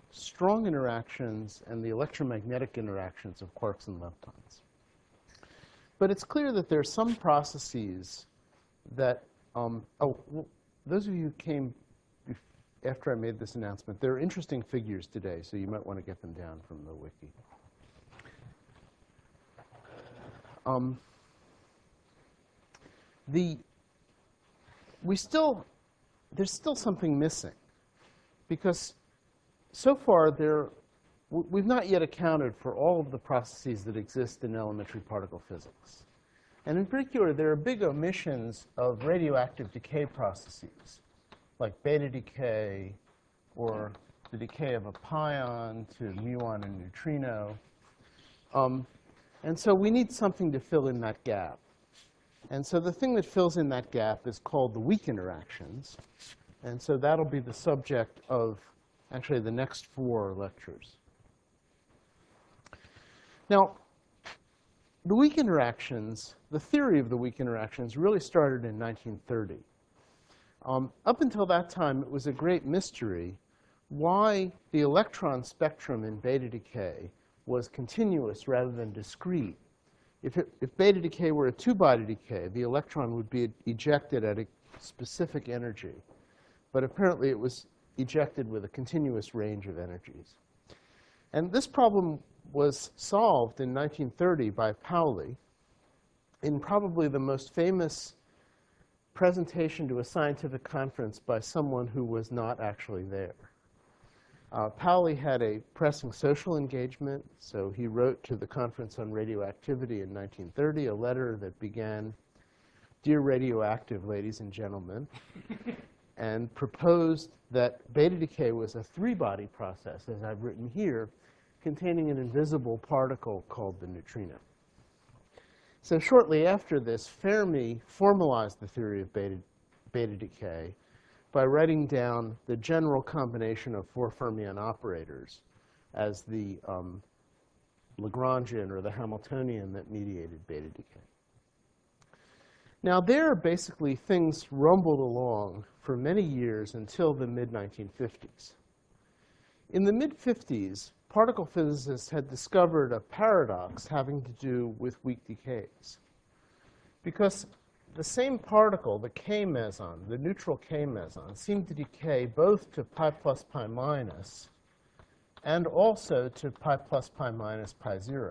strong interactions and the electromagnetic interactions of quarks and leptons. But it's clear that there are some processes that, those of you who came after I made this announcement, there are interesting figures today, so you might want to get them down from the wiki. There's still something missing, because so far we've not yet accounted for all of the processes that exist in elementary particle physics. And in particular, there are big omissions of radioactive decay processes, like beta decay, or the decay of a pion to muon and neutrino. And so we need something to fill in that gap. And so the thing that fills in that gap is called the weak interactions. And so that'll be the subject of actually the next 4 lectures. Now, the weak interactions, the theory of the weak interactions really started in 1930. Up until that time, it was a great mystery why the electron spectrum in beta decay was continuous rather than discrete. If beta decay were a 2-body decay, the electron would be ejected at a specific energy. But apparently, it was ejected with a continuous range of energies. And this problem was solved in 1930 by Pauli in probably the most famous presentation to a scientific conference by someone who was not actually there. Pauli had a pressing social engagement, so he wrote to the Conference on Radioactivity in 1930 a letter that began, "Dear radioactive ladies and gentlemen," and proposed that beta decay was a 3-body process, as I've written here, containing an invisible particle called the neutrino. So shortly after this, Fermi formalized the theory of beta decay by writing down the general combination of 4 fermion operators as the Lagrangian or the Hamiltonian that mediated beta decay. Now, there, basically, things rumbled along for many years until the mid-1950s. In the mid-50s, particle physicists had discovered a paradox having to do with weak decays. Because the same particle, the K meson, the neutral K meson, seemed to decay both to pi plus pi minus and also to pi plus pi minus pi 0.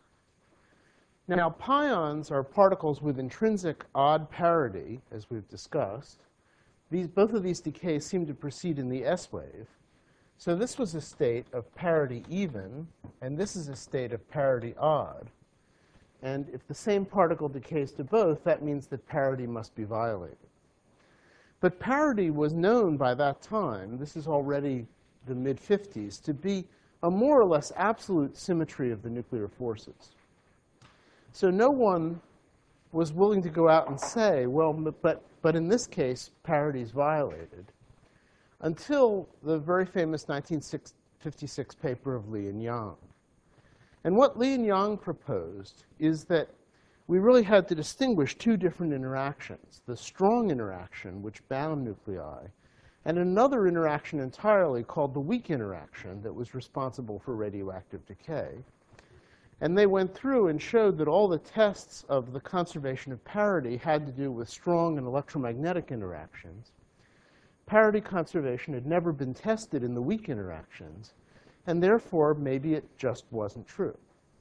Now, pions are particles with intrinsic odd parity, as we've discussed. Both of these decays seem to proceed in the S wave. So this was a state of parity even, and this is a state of parity odd. And if the same particle decays to both, that means that parity must be violated. But parity was known by that time, this is already the mid-50s, to be a more or less absolute symmetry of the nuclear forces. So no one was willing to go out and say, well, but in this case, parity is violated, until the very famous 1956 paper of Li and Yang. And what Li and Yang proposed is that we really had to distinguish 2 different interactions, the strong interaction, which bound nuclei, and another interaction entirely called the weak interaction that was responsible for radioactive decay. And they went through and showed that all the tests of the conservation of parity had to do with strong and electromagnetic interactions. Parity conservation had never been tested in the weak interactions, and therefore maybe it just wasn't true.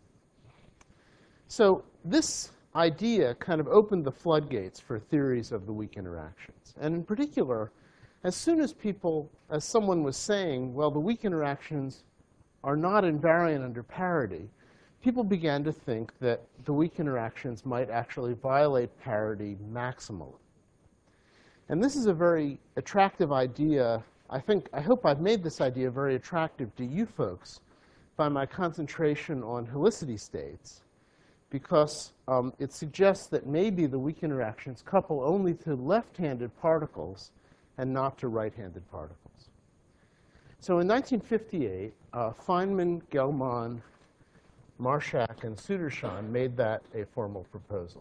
So this idea kind of opened the floodgates for theories of the weak interactions. And in particular, as soon as someone was saying, well, the weak interactions are not invariant under parity, people began to think that the weak interactions might actually violate parity maximally. And this is a very attractive idea. I hope I've made this idea very attractive to you folks by my concentration on helicity states, because it suggests that maybe the weak interactions couple only to left-handed particles and not to right-handed particles. So in 1958, Feynman, Gell-Mann, Marshak, and Sudarshan made that a formal proposal.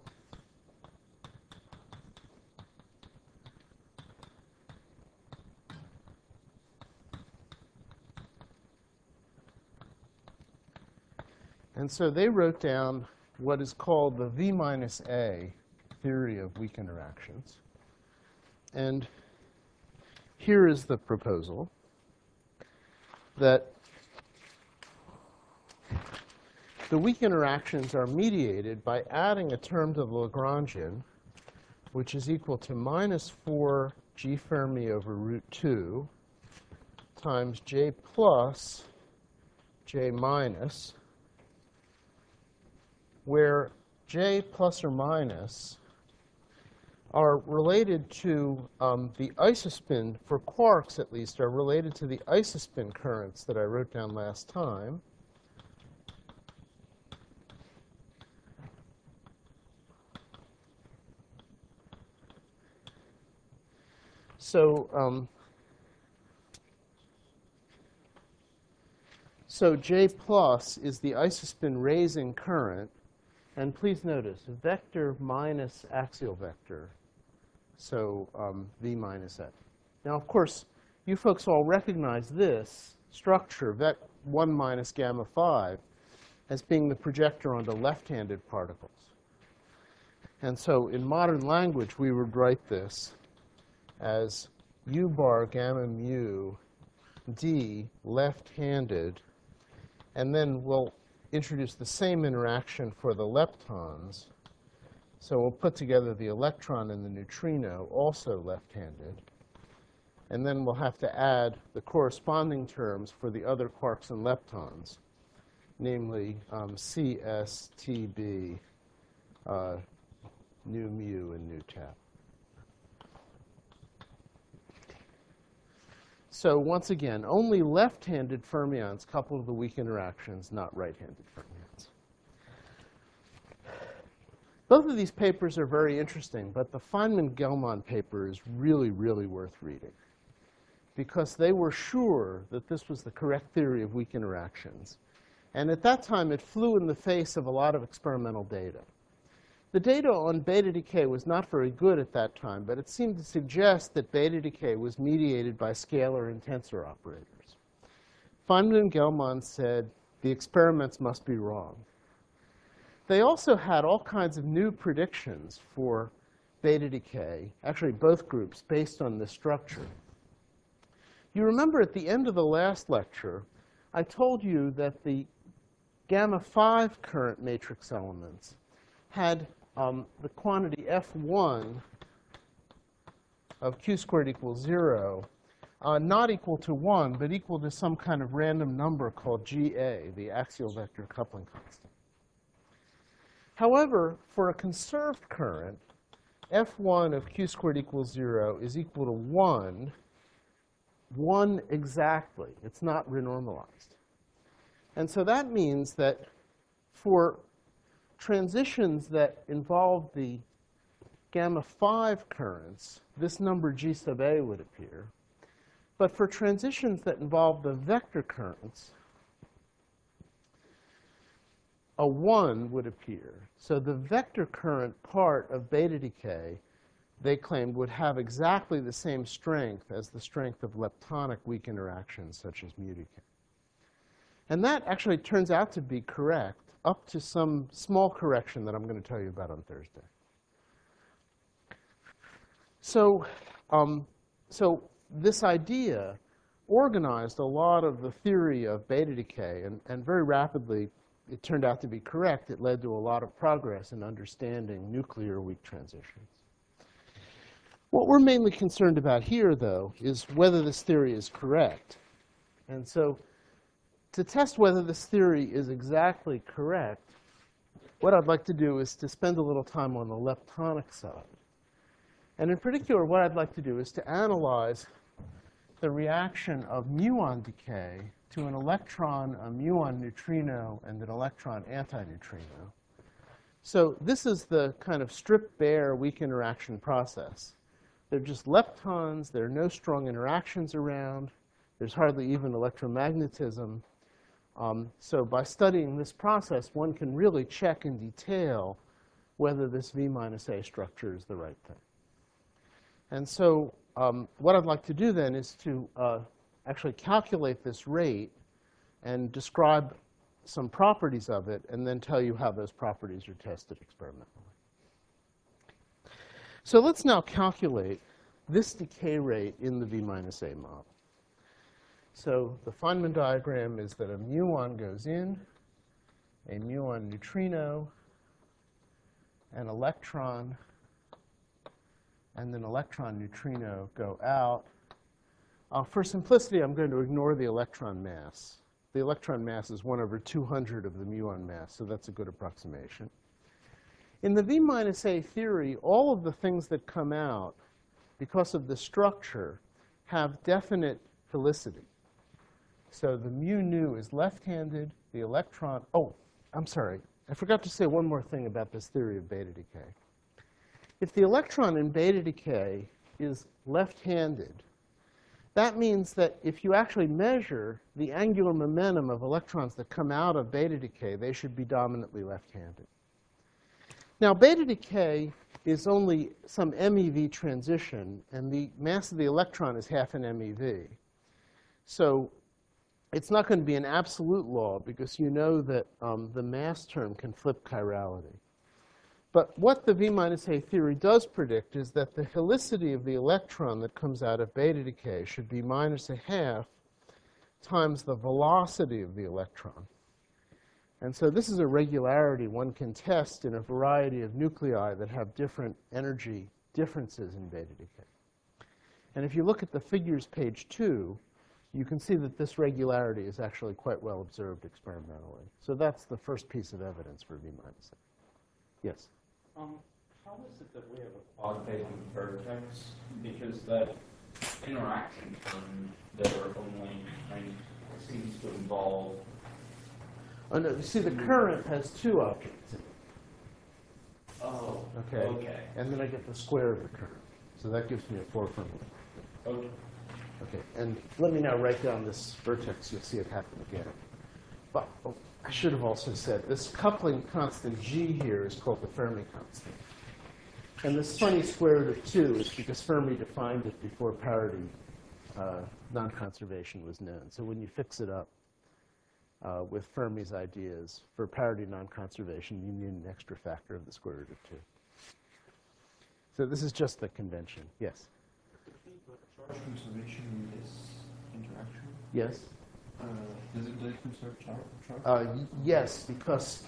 And so they wrote down what is called the V minus A theory of weak interactions. And here is the proposal that the weak interactions are mediated by adding a term to the Lagrangian, which is equal to minus 4 G Fermi over root 2 times J plus J minus, where J plus or minus are related to the isospin, for quarks at least, are related to the isospin currents that I wrote down last time. So J plus is the isospin raising current. And please notice, vector minus axial vector, so V minus A. Now, of course, you folks all recognize this structure, Vec1 minus gamma 5, as being the projector onto left-handed particles. And so in modern language, we would write this as U bar gamma mu D left-handed, and then we'll introduce the same interaction for the leptons. So we'll put together the electron and the neutrino, also left-handed. And then we'll have to add the corresponding terms for the other quarks and leptons, namely C, S, T, B, nu mu, and nu tau. So once again, only left-handed fermions couple to the weak interactions, not right-handed fermions. Both of these papers are very interesting, but the Feynman-Gell-Mann paper is really, really worth reading, because they were sure that this was the correct theory of weak interactions. And at that time, it flew in the face of a lot of experimental data. The data on beta decay was not very good at that time, but it seemed to suggest that beta decay was mediated by scalar and tensor operators. Feynman and Gell-Mann said the experiments must be wrong. They also had all kinds of new predictions for beta decay, actually both groups, based on this structure. You remember at the end of the last lecture, I told you that the gamma 5 current matrix elements had the quantity F1 of Q squared equals 0, not equal to 1, but equal to some kind of random number called GA, the axial vector coupling constant. However, for a conserved current, F1 of Q squared equals 0 is equal to 1 exactly. It's not renormalized. And so that means that for transitions that involve the gamma 5 currents, this number G sub A would appear. But for transitions that involve the vector currents, a 1 would appear. So the vector current part of beta decay, they claimed, would have exactly the same strength as the strength of leptonic weak interactions, such as mu decay. And that actually turns out to be correct, up to some small correction that I'm going to tell you about on Thursday. So this idea organized a lot of the theory of beta decay, and very rapidly it turned out to be correct. It led to a lot of progress in understanding nuclear weak transitions. What we're mainly concerned about here, though, is whether this theory is correct. And so to test whether this theory is exactly correct, what I'd like to do is to spend a little time on the leptonic side. And in particular, what I'd like to do is to analyze the reaction of muon decay to an electron, a muon neutrino, and an electron antineutrino. So this is the kind of stripped bare weak interaction process. They're just leptons. There are no strong interactions around. There's hardly even electromagnetism. So by studying this process, one can really check in detail whether this V minus A structure is the right thing. And so what I'd like to do then is to actually calculate this rate and describe some properties of it and then tell you how those properties are tested experimentally. So let's now calculate this decay rate in the V minus A model. So the Feynman diagram is that a muon goes in, a muon neutrino, an electron, and then electron neutrino go out. For simplicity, I'm going to ignore the electron mass. The electron mass is 1 over 200 of the muon mass, so that's a good approximation. In the V minus A theory, all of the things that come out, because of the structure, have definite helicity. So the mu nu is left-handed, the electron, oh, I'm sorry. I forgot to say one more thing about this theory of beta decay. If the electron in beta decay is left-handed, that means that if you actually measure the angular momentum of electrons that come out of beta decay, they should be dominantly left-handed. Now, beta decay is only some MeV transition, and the mass of the electron is half an MeV. So it's not going to be an absolute law, because you know that the mass term can flip chirality. But what the V minus A theory does predict is that the helicity of the electron that comes out of beta decay should be minus a half times the velocity of the electron. And so this is a regularity one can test in a variety of nuclei that have different energy differences in beta decay. And if you look at the figures, page 2, you can see that this regularity is actually quite well observed experimentally. So that's the first piece of evidence for V minus A. Yes? How is it that we have a quad-phase vertex? Because that interaction term there only seems to involve. Oh, no, you see, the current has 2 objects in it. Oh, okay. Okay. And then I get the square of the current. So that gives me a 4 Fermi. Okay. Okay, and let me now write down this vertex. You'll see it happen again. But I should have also said this coupling constant G here is called the Fermi constant. And this funny square root of 2 is because Fermi defined it before parity non-conservation was known. So when you fix it up with Fermi's ideas for parity non-conservation, you need an extra factor of the square root of 2. So this is just the convention. Yes? Charge conservation in this interaction? Yes? Doesn't it conserve charge? Yes, because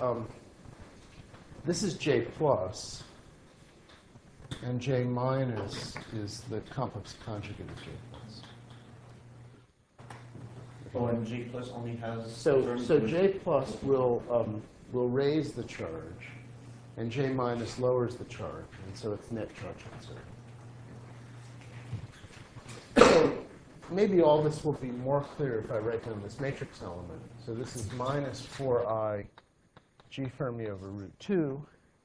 this is J plus, and J minus is the complex conjugate of J plus. Oh, and J plus only has... So J plus will raise the charge, and J minus lowers the charge, and so it's net charge conserved. So maybe all this will be more clear if I write down this matrix element. So this is minus 4i G Fermi over root 2.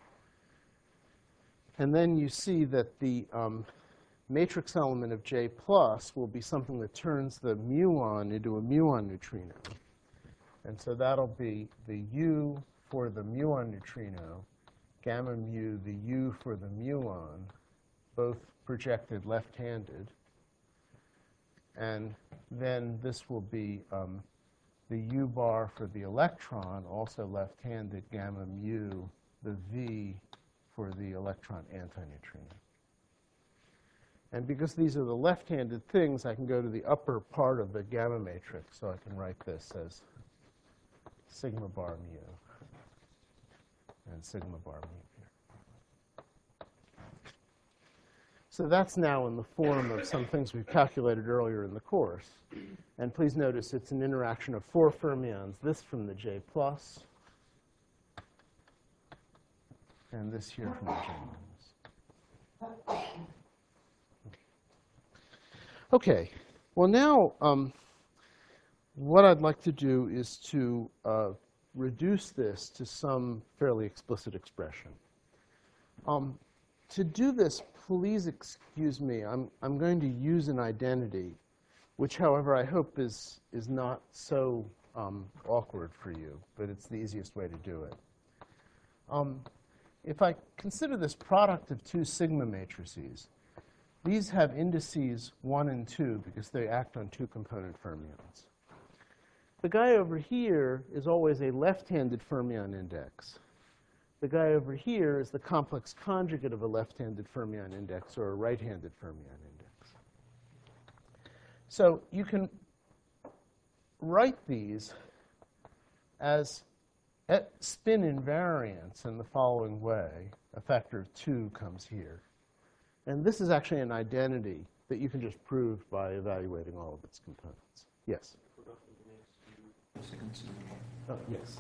And then you see that the matrix element of J plus will be something that turns the muon into a muon neutrino. And so that'll be the U for the muon neutrino, gamma mu, the U for the muon, both projected left-handed. And then this will be the U bar for the electron, also left-handed, gamma mu, the V for the electron antineutrino. And because these are the left-handed things, I can go to the upper part of the gamma matrix, so I can write this as sigma bar mu and sigma bar mu here. So that's now in the form of some things we've calculated earlier in the course. And please notice it's an interaction of 4 fermions, this from the J plus, and this here from the J minus. Okay, well now what I'd like to do is to reduce this to some fairly explicit expression. To do this, please excuse me, I'm going to use an identity, which, however, I hope is not so awkward for you, but it's the easiest way to do it. If I consider this product of 2 sigma matrices, these have indices 1 and 2 because they act on 2-component fermions. The guy over here is always a left-handed fermion index. The guy over here is the complex conjugate of a left-handed fermion index or a right-handed fermion index. So you can write these as spin invariants in the following way. A factor of 2 comes here. And this is actually an identity that you can just prove by evaluating all of its components. Yes? Oh, yes.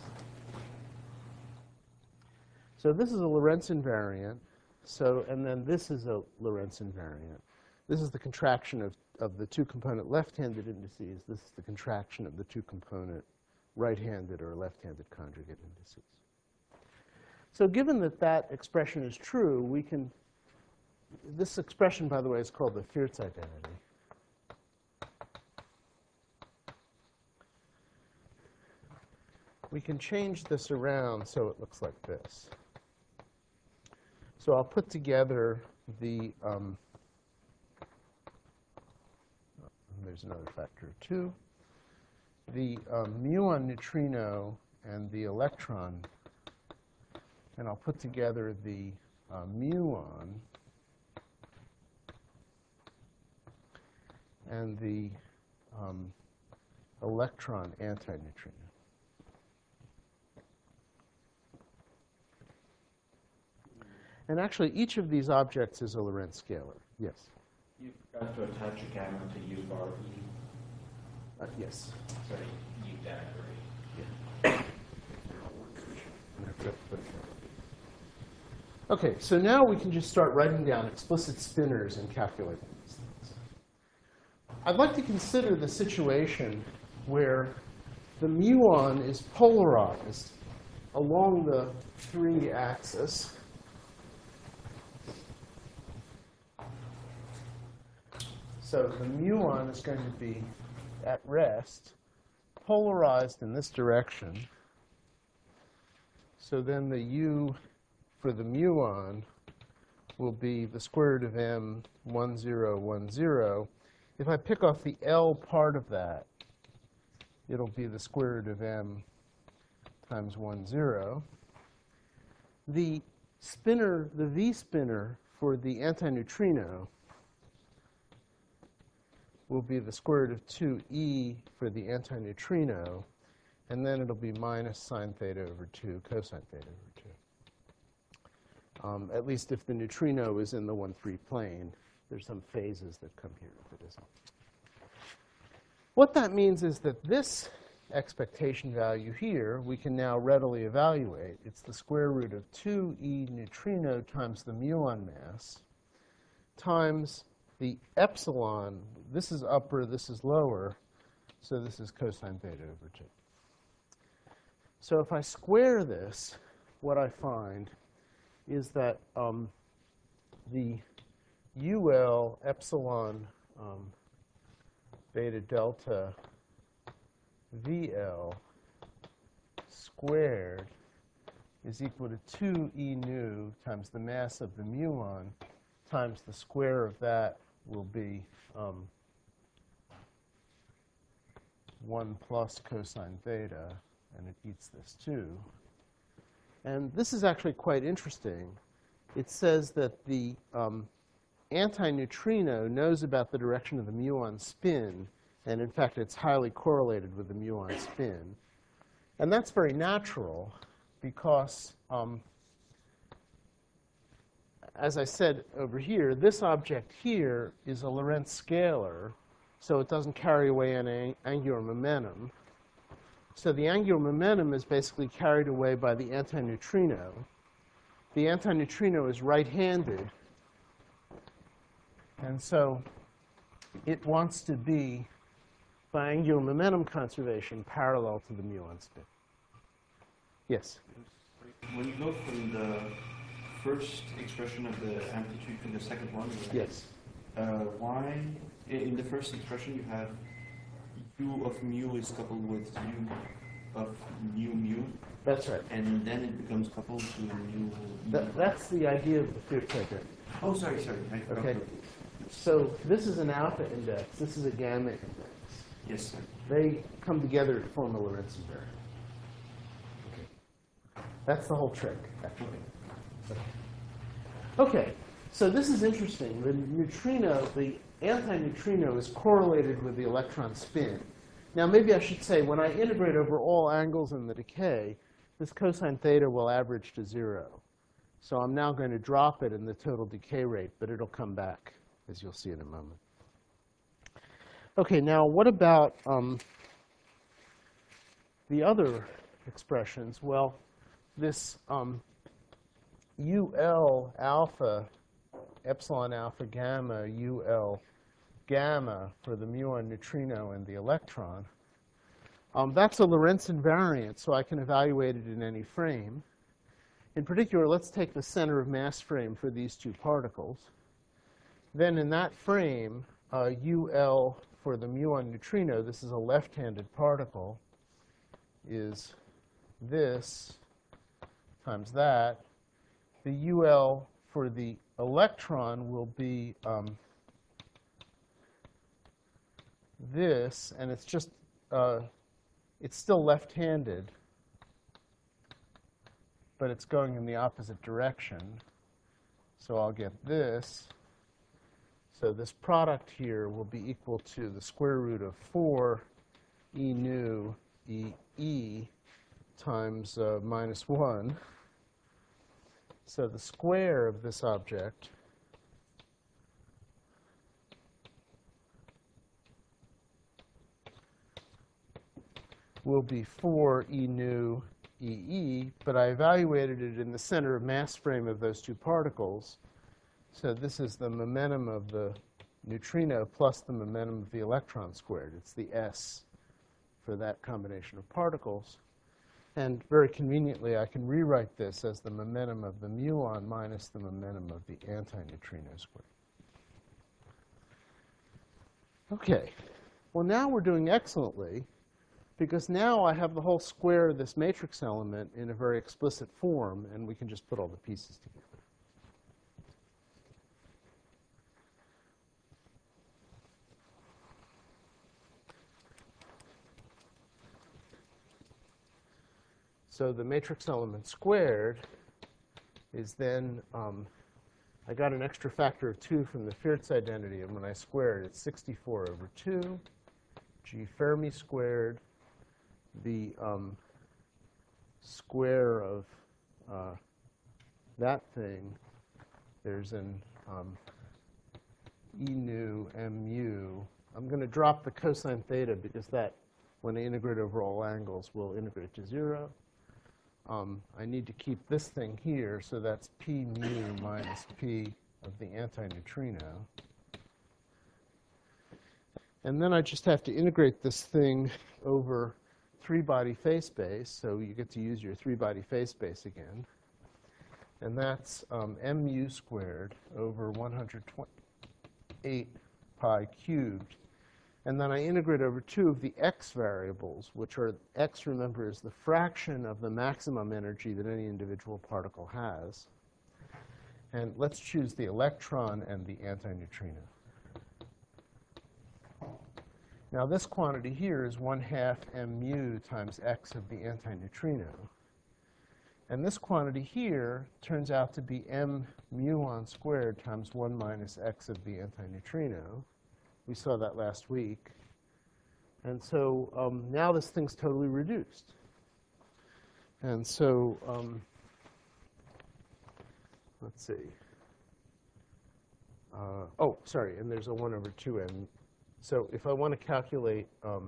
So this is a Lorentz invariant. So, and then this is a Lorentz invariant. This is the contraction of the two-component left-handed indices. This is the contraction of the two-component right-handed or left-handed conjugate indices. So given that that expression is true, we can, this expression, by the way, is called the Fierz identity. We can change this around so it looks like this. So I'll put together the, there's another factor of 2. The muon neutrino and the electron, and I'll put together the muon and the electron antineutrino. And actually, each of these objects is a Lorentz scalar. Yes? You forgot to attach a gamma to U bar E. Yes. Sorry, U dagger. OK, so now we can just start writing down explicit spinners and calculating these things. I'd like to consider the situation where the muon is polarized along the 3-axis. So the muon is going to be at rest, polarized in this direction. So then the U for the muon will be the square root of m 1, 0, 1, 0. If I pick off the L part of that, it'll be the square root of m times 1, 0. The spinner, the V spinner for the antineutrino will be the square root of 2e for the antineutrino, and then it'll be minus sine theta over 2 cosine theta over 2. At least if the neutrino is in the 1-3 plane. There's some phases that come here if it isn't. What that means is that this expectation value here we can now readily evaluate. It's the square root of 2e neutrino times the muon mass times the epsilon. This is upper, this is lower, so this is cosine theta over 2. So if I square this, what I find is that the UL epsilon beta delta VL squared is equal to 2e nu times the mass of the muon times the square of that will be 1 plus cosine theta, and it eats this too. And this is actually quite interesting. It says that the antineutrino knows about the direction of the muon spin, and in fact, it's highly correlated with the muon spin. And that's very natural because, as I said over here, this object here is a Lorentz scalar, so it doesn't carry away any angular momentum. So the angular momentum is basically carried away by the antineutrino. The antineutrino is right-handed, and so it wants to be, by angular momentum conservation, parallel to the muon spin. Yes? When you go from the first expression of the amplitude to the second one, Yes. Why, in the first expression, you have U of mu is coupled with U of mu. That's right. And then it becomes coupled to mu. That's the idea of the Fierz identity. Oh, sorry. Okay. So this is an alpha index. This is a gamma index. Yes, sir. They come together to form a Lorentz invariant. Okay. That's the whole trick, actually. Okay, so this is interesting. The neutrino, the antineutrino, is correlated with the electron spin. Now, maybe I should say, when I integrate over all angles in the decay, this cosine theta will average to 0. So I'm now going to drop it in the total decay rate, but it'll come back, as you'll see in a moment. Okay, now what about the other expressions? Well, this UL alpha, epsilon alpha gamma, UL gamma for the muon neutrino and the electron, that's a Lorentz invariant, so I can evaluate it in any frame. In particular, let's take the center of mass frame for these two particles. Then in that frame, UL for the muon neutrino, this is a left-handed particle, is this times that. The UL for the electron will be this, and it's just, it's still left-handed, but it's going in the opposite direction. So I'll get this. So this product here will be equal to the square root of 4 E nu E times minus 1. So the square of this object will be 4 E nu E, but I evaluated it in the center of mass frame of those two particles. So this is the momentum of the neutrino plus the momentum of the electron squared. It's the S for that combination of particles. And very conveniently, I can rewrite this as the momentum of the muon minus the momentum of the antineutrino squared. Okay. Well, now we're doing excellently, because now I have the whole square of this matrix element in a very explicit form, and we can just put all the pieces together. So the matrix element squared is then, I got an extra factor of 2 from the Fiertz identity, and when I square it, it's 64 over 2, G Fermi squared, the square of that thing, there's an E nu mu. I'm going to drop the cosine theta because that, when I integrate over all angles, will integrate to 0. I need to keep this thing here, so that's P mu minus P of the antineutrino. And then I just have to integrate this thing over 3-body phase space, so you get to use your 3-body phase space again. And that's mu squared over 128 pi cubed. And then I integrate over 2 of the x variables, which are, x, remember, is the fraction of the maximum energy that any individual particle has. And let's choose the electron and the antineutrino. Now this quantity here is 1/2 mu times x of the antineutrino. And this quantity here turns out to be m muon squared times 1 minus x of the antineutrino. We saw that last week. And so now this thing's totally reduced. And so let's see. Oh, sorry, and there's a 1 over 2m. So if I want to calculate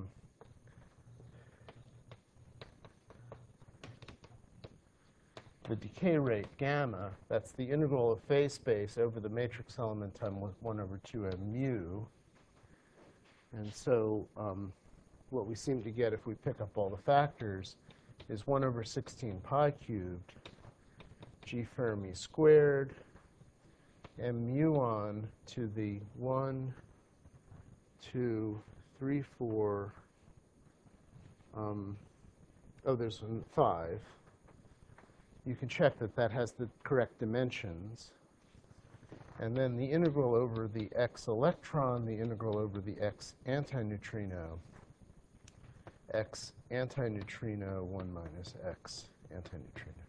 the decay rate gamma, that's the integral of phase space over the matrix element times 1 over 2m mu. And so what we seem to get if we pick up all the factors is 1 over 16 pi cubed G Fermi squared m muon to the 1, 2, 3, 4, there's 5. You can check that that has the correct dimensions. And then the integral over the x electron, the integral over the x antineutrino, x antineutrino 1 minus x antineutrino.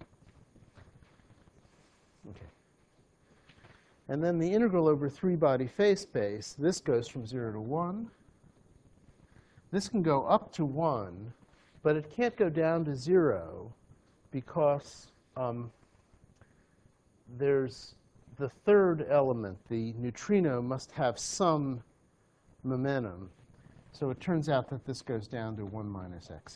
Okay. And then the integral over 3-body phase space, this goes from 0 to 1. This can go up to 1, but it can't go down to 0 because there's the third element, the neutrino, must have some momentum. So it turns out that this goes down to 1 minus xe.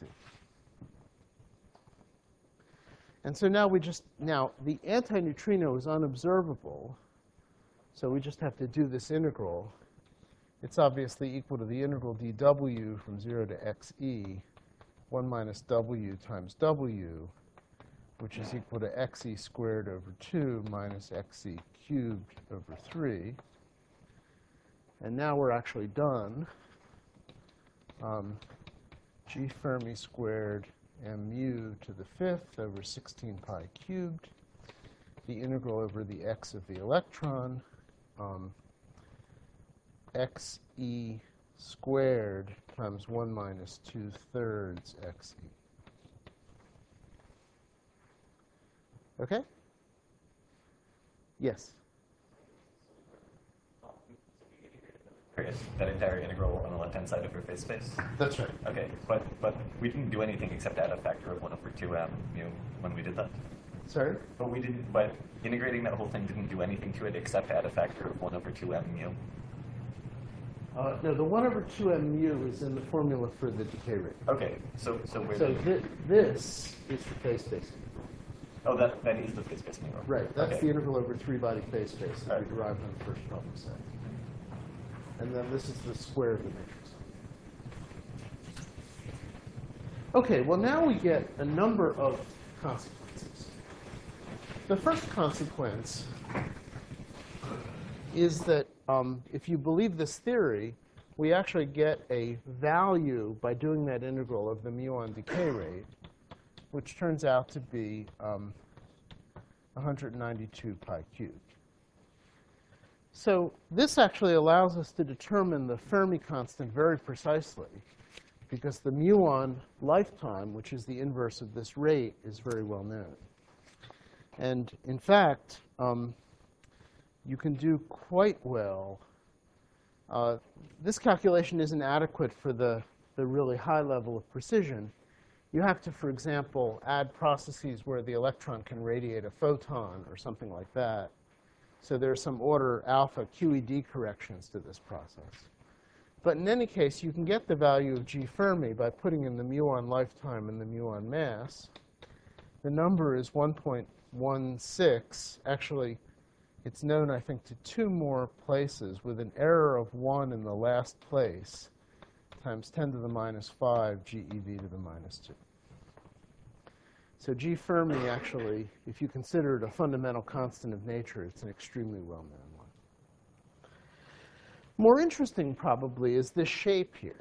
And so now the antineutrino is unobservable. So we just have to do this integral. It's obviously equal to the integral dw from 0 to xe, 1 minus w times w, which is equal to xe squared over 2 minus xe cubed over 3. And now we're actually done. G Fermi squared m mu to the 5th over 16 pi cubed, the integral over the x of the electron, xe squared times 1 minus 2/3 xe. Okay? Yes? That entire integral on the left-hand side of your phase space? That's right. Okay, but we didn't do anything except add a factor of 1 over 2m mu when we did that. Sorry? But integrating that whole thing didn't do anything to it except add a factor of 1 over 2m mu. No, the 1 over 2m mu is in the formula for the decay rate. Okay, so where So this is the phase space. oh, that is the phase space integral. Right, that's Okay. the integral over 3-body phase space that we Right. derived on the first problem set. And then this is the square of the matrix. Okay, well now we get a number of consequences. The first consequence is that if you believe this theory, we actually get a value by doing that integral of the muon decay rate, which turns out to be 192 pi cubed. So this actually allows us to determine the Fermi constant very precisely, because the muon lifetime, which is the inverse of this rate, is very well known. And in fact, you can do quite well. This calculation isn't adequate for the really high level of precision. You have to, for example, add processes where the electron can radiate a photon or something like that. So there's some order alpha QED corrections to this process. But in any case, you can get the value of G Fermi by putting in the muon lifetime and the muon mass. The number is 1.16. Actually, it's known, I think, to 2 more places with an error of 1 in the last place times 10 to the minus 5 GeV to the minus 2. So G Fermi, actually, if you consider it a fundamental constant of nature, it's an extremely well-known one. More interesting, probably, is this shape here.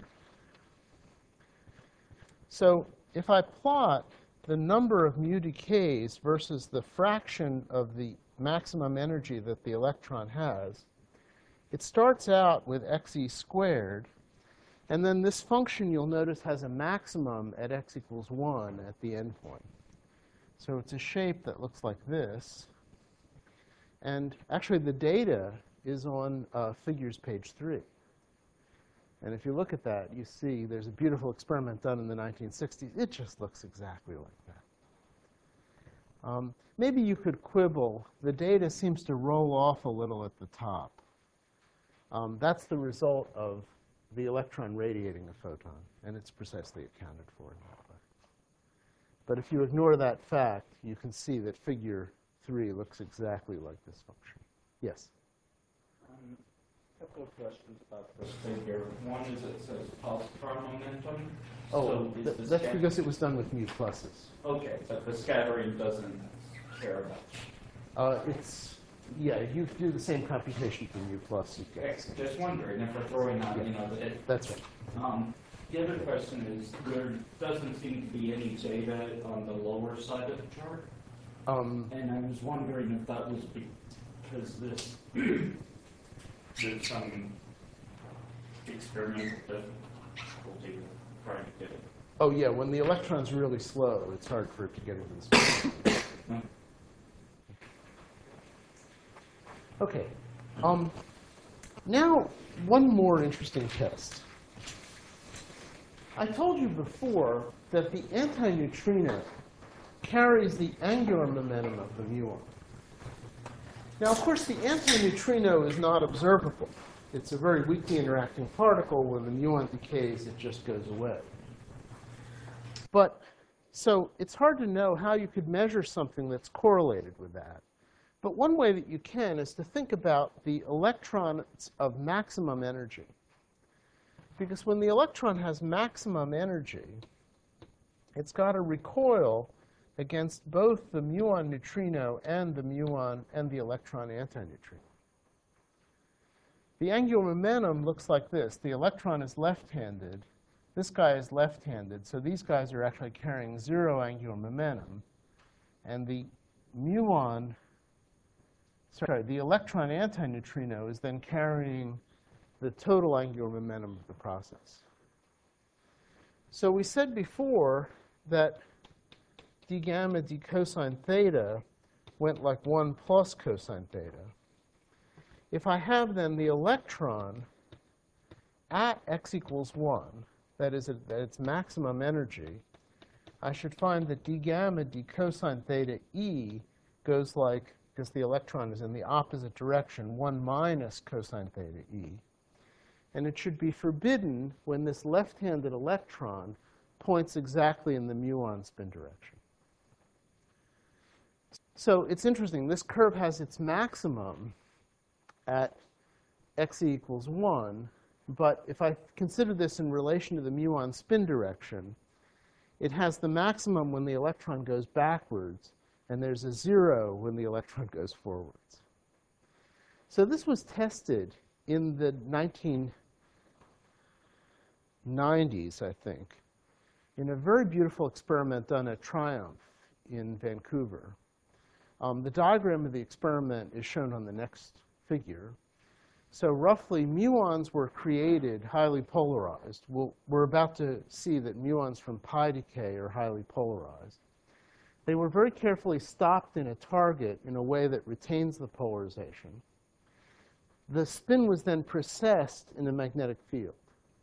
So if I plot the number of mu decays versus the fraction of the maximum energy that the electron has, it starts out with xe squared. And then this function, you'll notice, has a maximum at x equals 1 at the endpoint. So it's a shape that looks like this. And actually, the data is on figures page 3. And if you look at that, you see there's a beautiful experiment done in the 1960s. It just looks exactly like that. Maybe you could quibble. The data seems to roll off a little at the top. That's the result of the electron radiating a photon, and it's precisely accounted for in that way. But if you ignore that fact, you can see that figure 3 looks exactly like this function. Yes? A couple of questions about this figure. One is it says pulsar momentum. Oh, So is the that's because it was done with mu pluses. Okay, but the scattering doesn't care about it. Yeah, you do the same computation for mu plus. You get Just wondering if we're throwing out, That's right. The other question is, there doesn't seem to be any data on the lower side of the chart. And I was wondering if that was because there's some experimental difficulty trying to get it Oh, yeah, when the electron's really slow, it's hard for it to get into the spin. Okay. Now, one more interesting test. I told you before that the antineutrino carries the angular momentum of the muon. Now, of course, the antineutrino is not observable. It's a very weakly interacting particle. When the muon decays, it just goes away. But so it's hard to know how you could measure something that's correlated with that. But one way that you can is to think about the electrons of maximum energy. Because when the electron has maximum energy, it's got to recoil against both the muon neutrino and the muon and the electron antineutrino. The angular momentum looks like this. The electron is left-handed. This guy is left-handed. So these guys are actually carrying 0 angular momentum. And the the electron antineutrino is then carrying the total angular momentum of the process. So we said before that d gamma d cosine theta went like 1 plus cosine theta. If I have then the electron at x equals 1, that is at its maximum energy, I should find that d gamma d cosine theta e goes like, because the electron is in the opposite direction, 1 minus cosine theta e. And it should be forbidden when this left-handed electron points exactly in the muon spin direction. So it's interesting. This curve has its maximum at x equals 1. But if I consider this in relation to the muon spin direction, it has the maximum when the electron goes backwards, and there's a 0 when the electron goes forwards. So this was tested in the 1990s, I think, in a very beautiful experiment done at Triumph in Vancouver. The diagram of the experiment is shown on the next figure. So roughly, muons were created highly polarized. We're about to see that muons from pi decay are highly polarized. They were very carefully stopped in a target in a way that retains the polarization. The spin was then precessed in a magnetic field.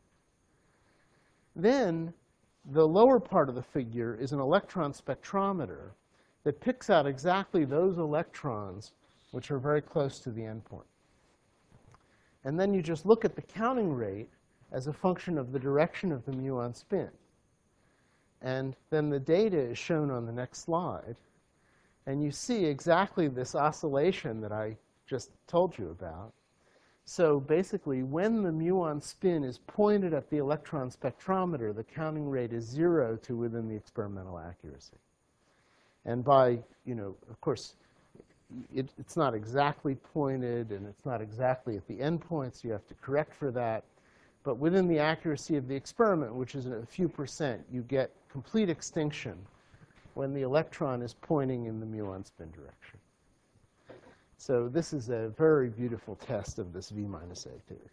Then the lower part of the figure is an electron spectrometer that picks out exactly those electrons which are very close to the endpoint. And then you just look at the counting rate as a function of the direction of the muon spin. And then the data is shown on the next slide. And you see exactly this oscillation that I just told you about. So basically, when the muon spin is pointed at the electron spectrometer, the counting rate is 0 to within the experimental accuracy. And by, of course, it's not exactly pointed, and it's not exactly at the endpoints. You have to correct for that. But within the accuracy of the experiment, which is a few %, you get complete extinction when the electron is pointing in the muon spin direction. So this is a very beautiful test of this V minus A theory.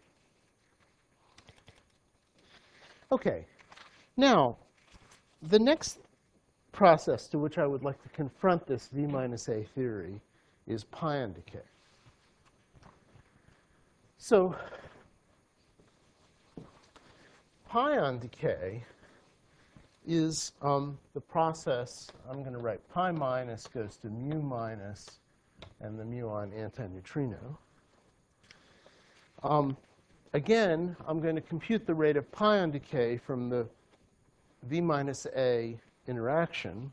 OK. Now, the next process to which I would like to confront this V minus A theory is pion decay. So pion decay is the process. I'm going to write pi minus goes to mu minus and the muon antineutrino. Again, I'm going to compute the rate of pion decay from the V minus A interaction.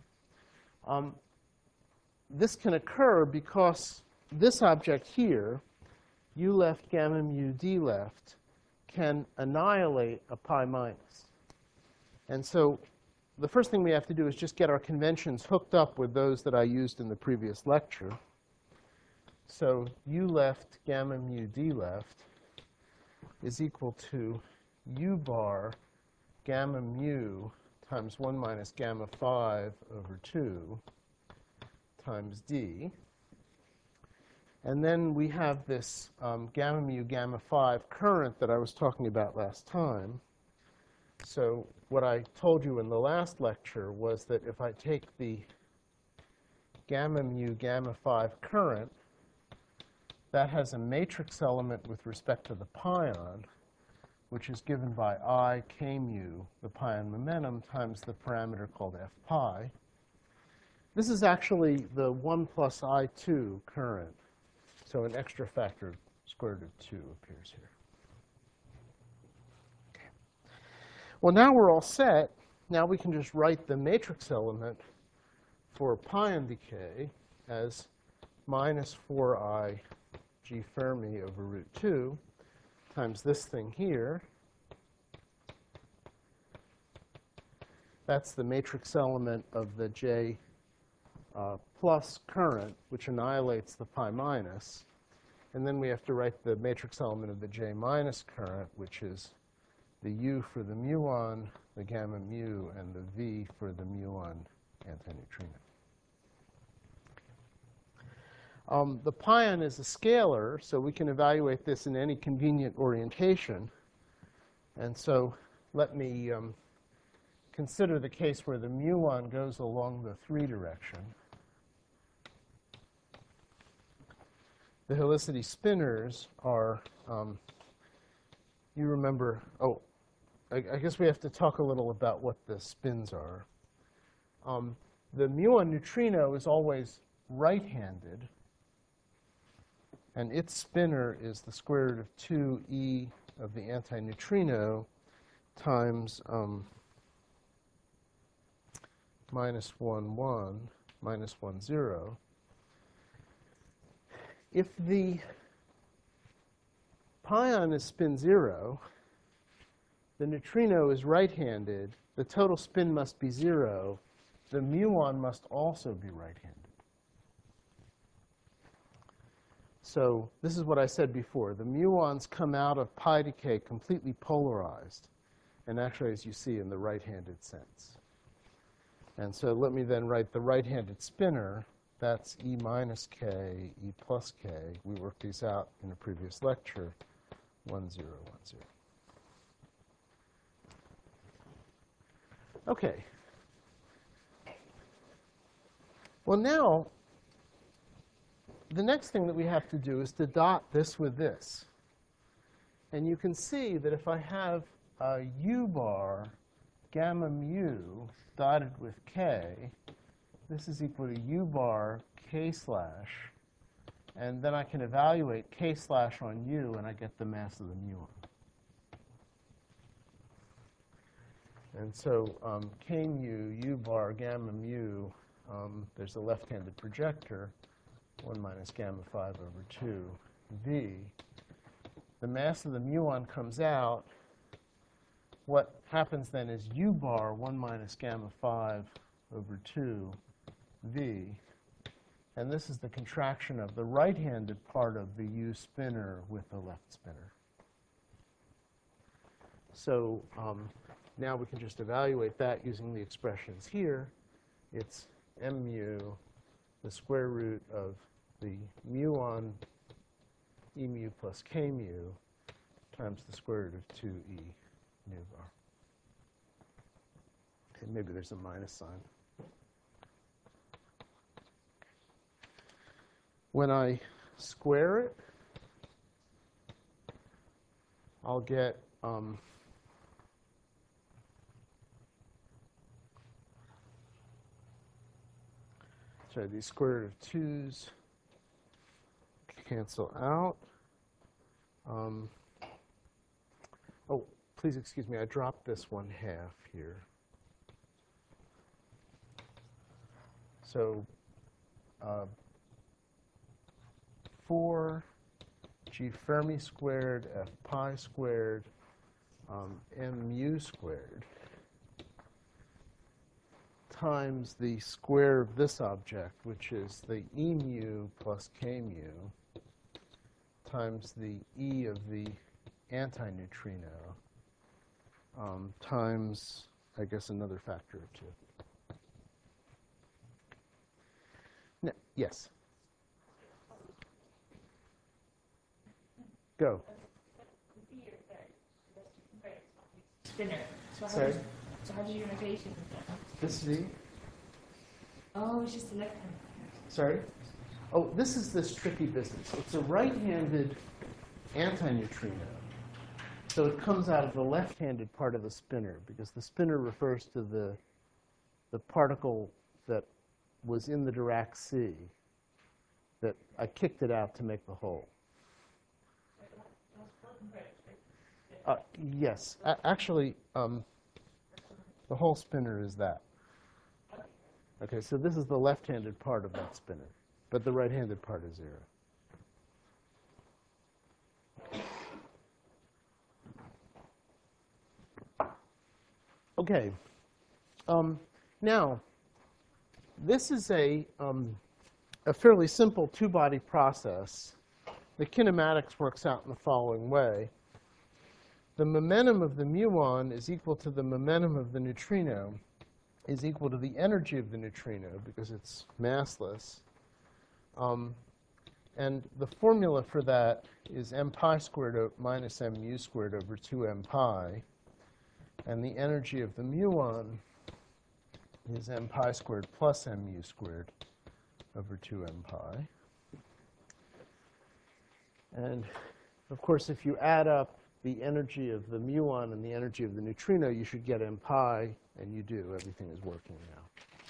This can occur because this object here, U left gamma mu D left, can annihilate a pi minus. And so the first thing we have to do is just get our conventions hooked up with those that I used in the previous lecture. So U left gamma mu D left is equal to U bar gamma mu times 1 minus gamma 5 over 2 times D. And then we have this gamma mu gamma 5 current that I was talking about last time. So what I told you in the last lecture was that if I take the gamma mu gamma 5 current, that has a matrix element with respect to the pion, which is given by I k mu, the pion momentum, times the parameter called f pi. This is actually the 1 plus I2 current. So an extra factor square root of 2 appears here. Okay. Well, now we're all set. Now we can just write the matrix element for pion decay as minus 4i g Fermi over root 2 times this thing here. That's the matrix element of the J plus current, which annihilates the pi minus. And then we have to write the matrix element of the J minus current, which is the U for the muon, the gamma mu, and the V for the muon antineutrino. The pion is a scalar, so we can evaluate this in any convenient orientation. And so let me consider the case where the muon goes along the 3 direction. The helicity spinners are, you remember, I guess we have to talk a little about what the spins are. The muon neutrino is always right-handed, and its spinner is the square root of 2e of the antineutrino times minus 1, 1, minus 1, 0. If the pion is spin 0, the neutrino is right-handed, the total spin must be 0, the muon must also be right-handed. So this is what I said before. The muons come out of pi decay completely polarized, and actually, as you see, in the right-handed sense. And so let me then write the right-handed spinner. That's E minus k, E plus k. We worked these out in a previous lecture, 1, 0, 1, 0. OK. Well, now, the next thing that we have to do is to dot this with this. And you can see that if I have a U bar gamma mu dotted with k, this is equal to U bar k slash. And then I can evaluate k slash on U, and I get the mass of the muon. And so k mu, U bar, gamma mu, there's a left-handed projector, 1 minus gamma 5 over 2 v. The mass of the muon comes out. What happens then is U bar 1 minus gamma 5 over 2 v. And this is the contraction of the right-handed part of the U spinner with the left spinner. So now we can just evaluate that using the expressions here. It's m mu, the square root of the muon E mu plus k mu times the square root of 2e mu bar. Okay, maybe there's a minus sign. When I square it, I'll get sorry, these square root of 2's cancel out. Oh, please excuse me, I dropped this 1/2 here. So 4 g Fermi squared f pi squared m mu squared times the square of this object, which is the E mu plus k mu, times the E of the antineutrino, times, I guess, another factor of 2. No, yes? Go. Spinner. Sorry? So how did your notation? This Z? Oh, it's just a left hand. Sorry? Oh, this is this tricky business. It's a right-handed antineutrino. So it comes out of the left-handed part of the spinner, because the spinner refers to the particle that was in the Dirac sea that I kicked it out to make the hole. Yes. Actually, the whole spinner is that. Okay, so this is the left-handed part of that spinner, but the right-handed part is 0. Okay. Now, this is a fairly simple two-body process. The kinematics works out in the following way. The momentum of the muon is equal to the momentum of the neutrino is equal to the energy of the neutrino because it's massless. And the formula for that is m pi squared minus m mu squared over 2m pi. And the energy of the muon is m pi squared plus m mu squared over 2m pi. And of course, if you add up the energy of the muon and the energy of the neutrino, you should get m pi, and you do. Everything is working now.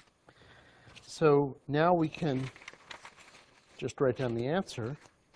So now we can just write down the answer.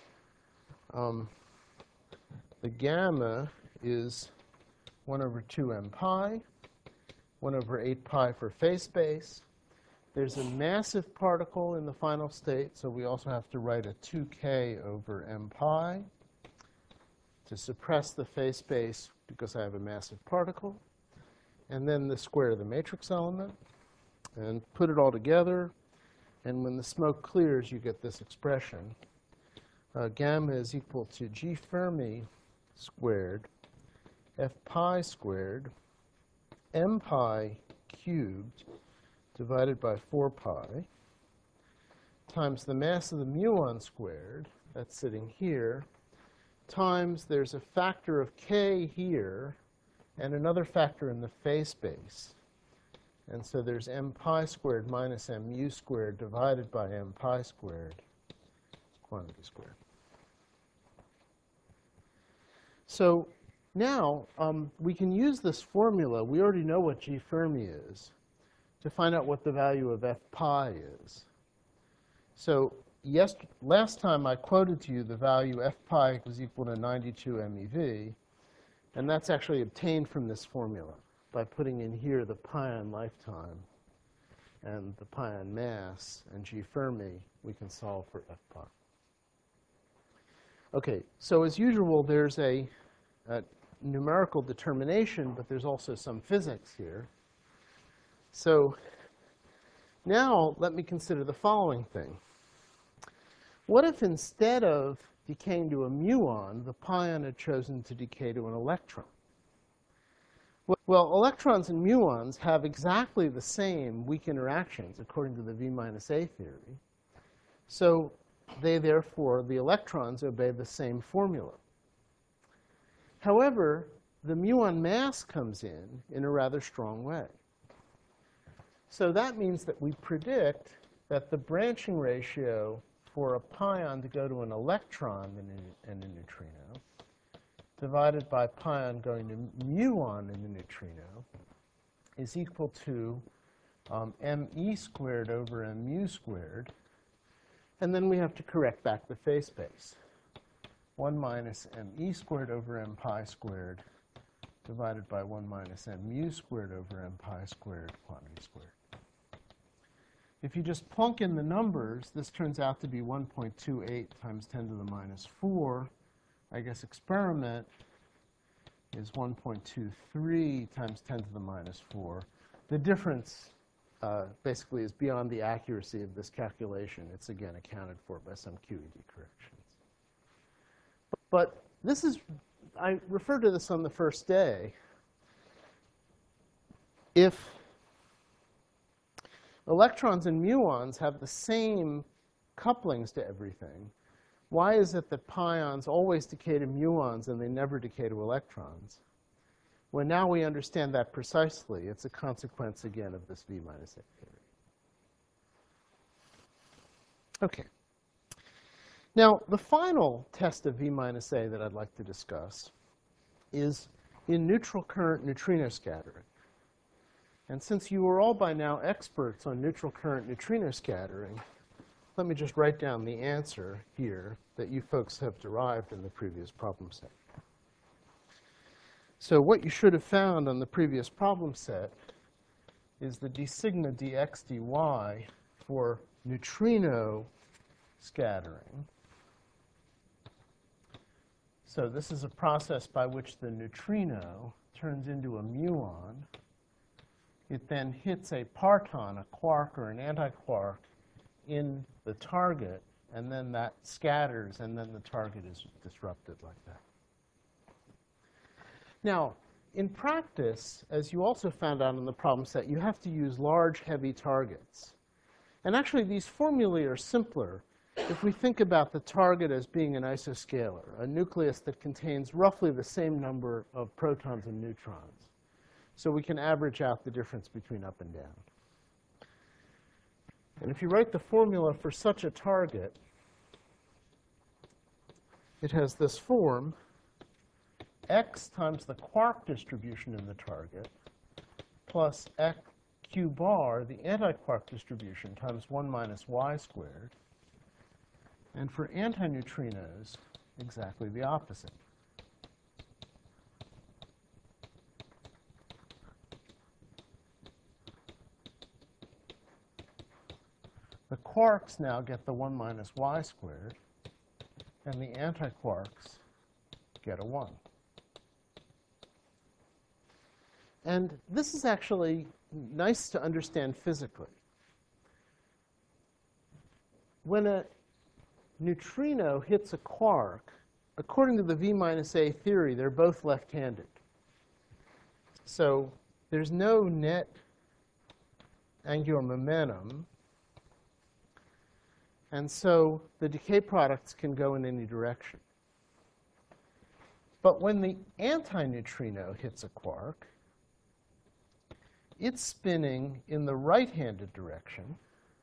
The gamma is 1 over 2m pi, 1 over 8 pi for phase space. There's a massive particle in the final state, so we also have to write a 2k over m pi to suppress the phase space because I have a massive particle. And then the square of the matrix element, and put it all together. And when the smoke clears, you get this expression. Gamma is equal to G Fermi squared f pi squared m pi cubed divided by 4 pi times the mass of the muon squared, that's sitting here, times there's a factor of k here and another factor in the phase space. And so there's m pi squared minus m mu squared divided by m pi squared, quantity squared. So now we can use this formula. We already know what G Fermi is to find out what the value of f pi is. So last time I quoted to you the value f pi was equal to 92 MeV, and that's actually obtained from this formula by putting in here the pion lifetime and the pion mass and G Fermi. We can solve for f pi. Okay, so as usual, there's a numerical determination, but there's also some physics here. So now let me consider the following thing. What if instead of decaying to a muon, the pion had chosen to decay to an electron? Well, electrons and muons have exactly the same weak interactions according to the V minus A theory. So they, therefore, the electrons obey the same formula. However, the muon mass comes in a rather strong way. So that means that we predict that the branching ratio for a pion to go to an electron and a neutrino divided by pion going to muon in the neutrino is equal to me squared over m mu squared. And then we have to correct back the phase space. 1 minus me squared over m pi squared divided by 1 minus m mu squared over m pi squared quantity squared. If you just plunk in the numbers, this turns out to be 1.28 times 10 to the minus 4. I guess experiment is 1.23 times 10 to the minus 4. The difference basically is beyond the accuracy of this calculation. It's again accounted for by some QED corrections. But this is, I referred to this on the first day. If electrons and muons have the same couplings to everything, why is it that pions always decay to muons and they never decay to electrons? Well, now we understand that precisely. It's a consequence, again, of this V minus A theory. Okay. Now, the final test of V minus A that I'd like to discuss is in neutral current neutrino scattering. And since you are all by now experts on neutral current neutrino scattering, let me just write down the answer here that you folks have derived in the previous problem set. So what you should have found on the previous problem set is the d sigma dx dy for neutrino scattering. So this is a process by which the neutrino turns into a muon. It then hits a parton, a quark or an antiquark, in the target, and then that scatters, and then the target is disrupted like that. Now, in practice, as you also found out in the problem set, you have to use large, heavy targets. And actually, these formulae are simpler if we think about the target as being an isoscalar, a nucleus that contains roughly the same number of protons and neutrons. So we can average out the difference between up and down. And if you write the formula for such a target, it has this form: x times the quark distribution in the target plus q bar, the antiquark distribution, times 1 minus y squared. And for antineutrinos, exactly the opposite. The quarks now get the 1 minus y squared, and the antiquarks get a 1. And this is actually nice to understand physically. When a neutrino hits a quark, according to the V minus A theory, they're both left-handed. So there's no net angular momentum. And so the decay products can go in any direction. But when the antineutrino hits a quark, it's spinning in the right-handed direction.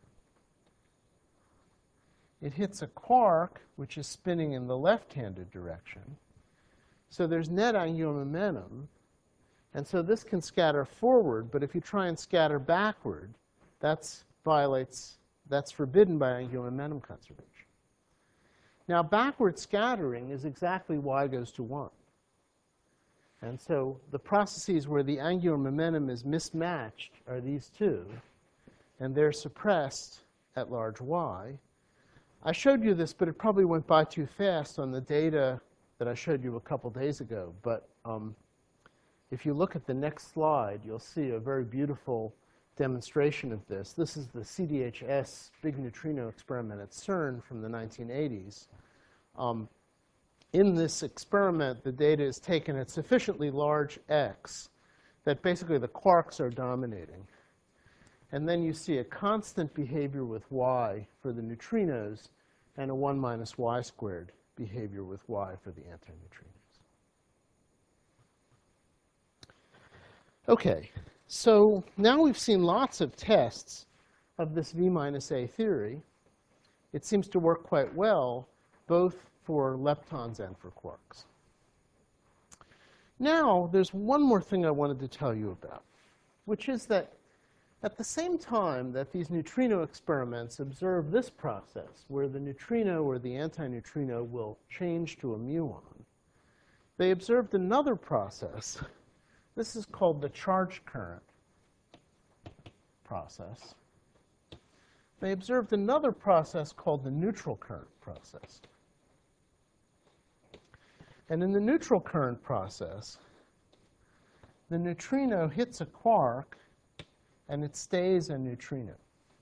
It hits a quark, which is spinning in the left-handed direction. So there's net angular momentum. And so this can scatter forward, but if you try and scatter backward, that's forbidden by angular momentum conservation. Now, backward scattering is exactly y goes to 1. And so the processes where the angular momentum is mismatched are these two, and they're suppressed at large y. I showed you this, but it probably went by too fast on the data that I showed you a couple days ago. But if you look at the next slide, you'll see a very beautiful demonstration of this. This is the CDHS big neutrino experiment at CERN from the 1980s. In this experiment, the data is taken at sufficiently large x that basically the quarks are dominating. And then you see a constant behavior with y for the neutrinos and a 1 minus y squared behavior with y for the antineutrinos. OK, so now we've seen lots of tests of this V minus A theory. It seems to work quite well, both for leptons and for quarks. Now, there's one more thing I wanted to tell you about, which is that at the same time that these neutrino experiments observe this process, where the neutrino or the antineutrino will change to a muon, they observed another process. This is called the charge current process. They observed another process called the neutral current process. And in the neutral current process, the neutrino hits a quark, and it stays a neutrino.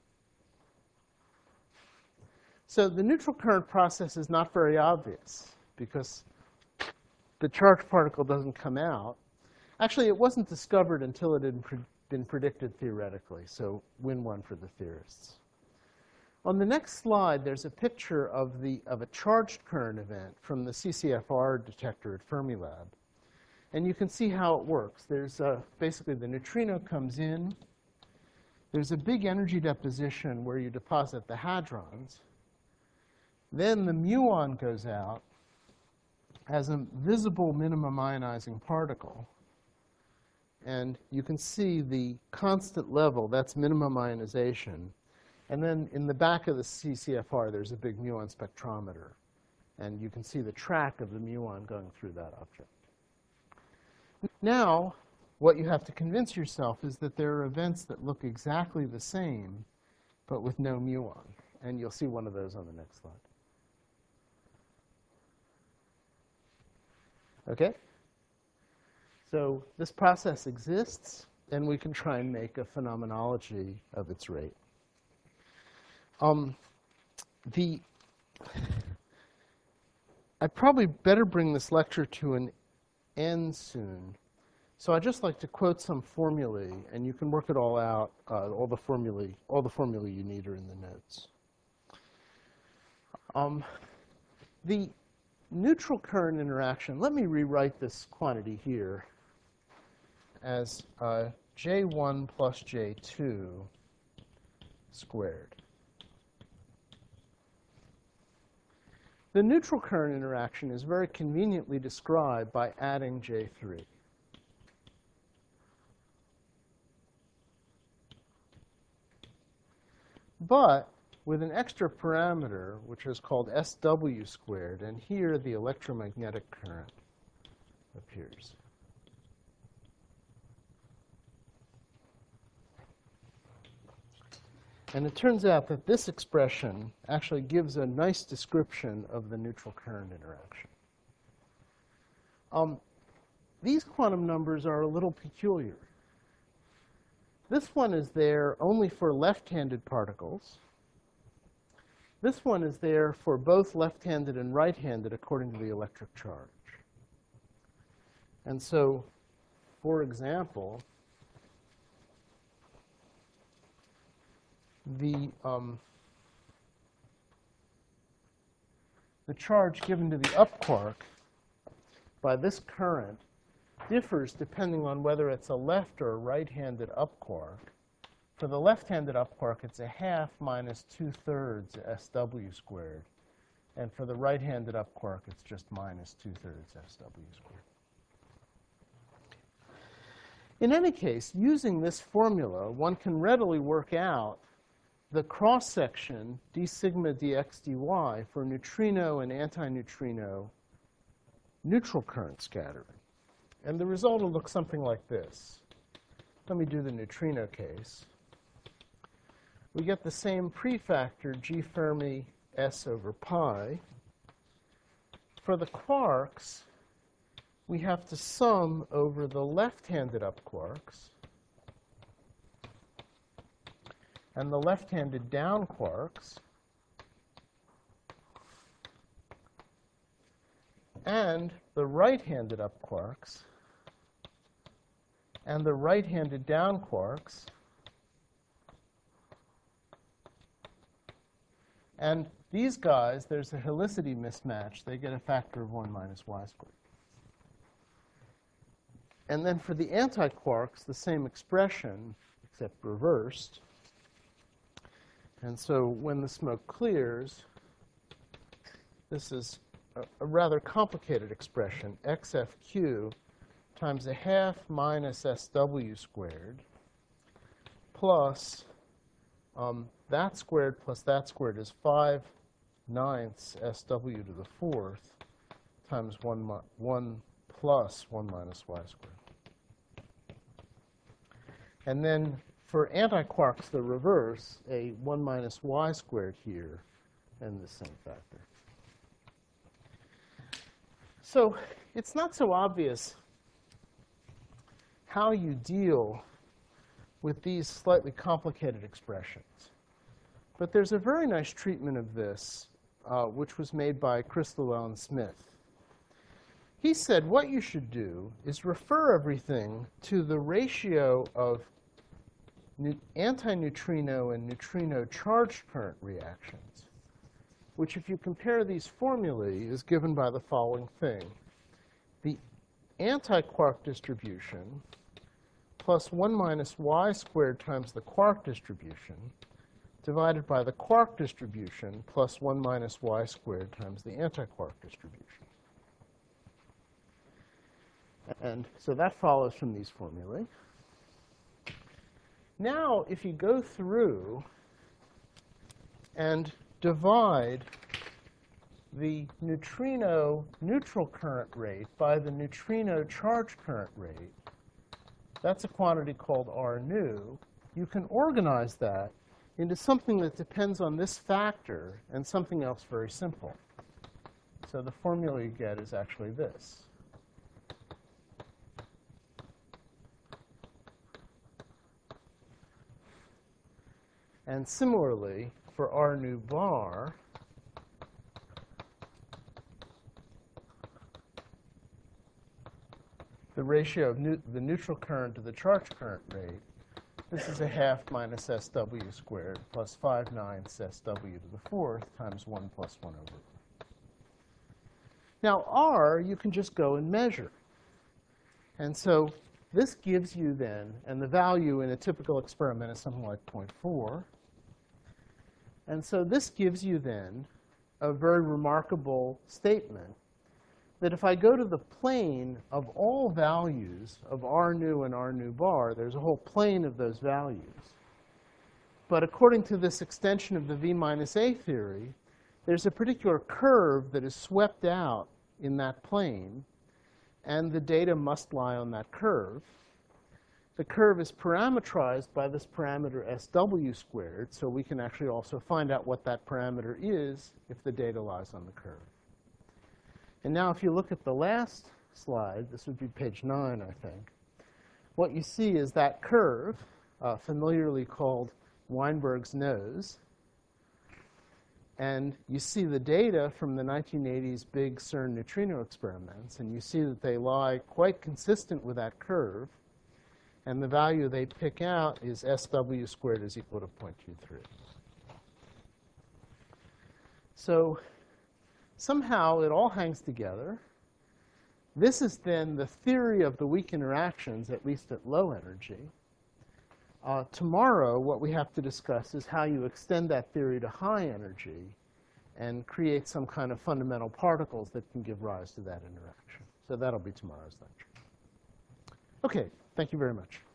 So the neutral current process is not very obvious, because the charged particle doesn't come out. Actually, it wasn't discovered until it had been predicted theoretically, so win one for the theorists. On the next slide, there's a picture of a charged current event from the CCFR detector at Fermilab. And you can see how it works. There's basically the neutrino comes in. There's a big energy deposition where you deposit the hadrons. Then the muon goes out as a visible minimum ionizing particle. And you can see the constant level, that's minimum ionization. And then in the back of the CCFR, there's a big muon spectrometer. And you can see the track of the muon going through that object. Now, what you have to convince yourself is that there are events that look exactly the same, but with no muon. And you'll see one of those on the next slide. Okay? So this process exists, and we can try and make a phenomenology of its rate. I'd probably better bring this lecture to an end soon. So I'd just like to quote some formulae, and you can work it all out. All the formulae you need are in the notes. The neutral current interaction, let me rewrite this quantity here as J1 plus J2 squared. The neutral current interaction is very conveniently described by adding J3. But with an extra parameter, which is called SW squared, and here the electromagnetic current appears. And it turns out that this expression actually gives a nice description of the neutral current interaction. These quantum numbers are a little peculiar. This one is there only for left-handed particles. This one is there for both left-handed and right-handed according to the electric charge. And so, for example, the charge given to the up quark by this current differs depending on whether it's a left or a right-handed up quark. For the left-handed up quark, it's a half minus 2/3 SW squared. And for the right-handed up quark, it's just minus 2/3 SW squared. In any case, using this formula, one can readily work out the cross-section d sigma dx dy for neutrino and antineutrino neutral current scattering. And the result will look something like this. Let me do the neutrino case. We get the same prefactor G Fermi S over pi. For the quarks, we have to sum over the left-handed up quarks and the left-handed down quarks, and the right-handed up quarks and the right-handed down quarks. And these guys, there's a helicity mismatch. They get a factor of 1 minus y squared. And then for the antiquarks, the same expression, except reversed. And so when the smoke clears, this is a rather complicated expression, xfq times a half minus SW squared plus that squared plus that squared is 5/9 SW to the fourth times 1 plus 1 minus y squared. And then for antiquarks, the reverse, a 1 minus y squared here and the same factor. So it's not so obvious how you deal with these slightly complicated expressions. But there's a very nice treatment of this, which was made by Chris Llewellyn-Smith. He said what you should do is refer everything to the ratio of antineutrino and neutrino charged current reactions, which if you compare these formulae is given by the following thing. The anti-quark distribution plus 1 minus y squared times the quark distribution divided by the quark distribution plus 1 minus y squared times the anti-quark distribution. And so that follows from these formulae. Now, if you go through and divide the neutrino neutral current rate by the neutrino charge current rate, that's a quantity called R nu, you can organize that into something that depends on this factor and something else very simple. So the formula you get is actually this. And similarly, for R nu bar, the ratio of the neutral current to the charge current rate, this is a half minus SW squared plus 5/9 SW to the fourth times 1 plus 1 over. Now, R, you can just go and measure. And so this gives you then, and the value in a typical experiment is something like 0.4. And so this gives you then a very remarkable statement that if I go to the plane of all values of R nu and R nu bar, there's a whole plane of those values. But according to this extension of the V minus A theory, there's a particular curve that is swept out in that plane, and the data must lie on that curve. The curve is parametrized by this parameter SW squared, so we can actually also find out what that parameter is if the data lies on the curve. And now if you look at the last slide, this would be page 9, I think, what you see is that curve, familiarly called Weinberg's nose. And you see the data from the 1980s big CERN neutrino experiments, and you see that they lie quite consistent with that curve. And the value they pick out is SW squared is equal to 0.23. So somehow it all hangs together. This is then the theory of the weak interactions, at least at low energy. Tomorrow, what we have to discuss is how you extend that theory to high energy and create some kind of fundamental particles that can give rise to that interaction. So that'll be tomorrow's lecture. OK, thank you very much.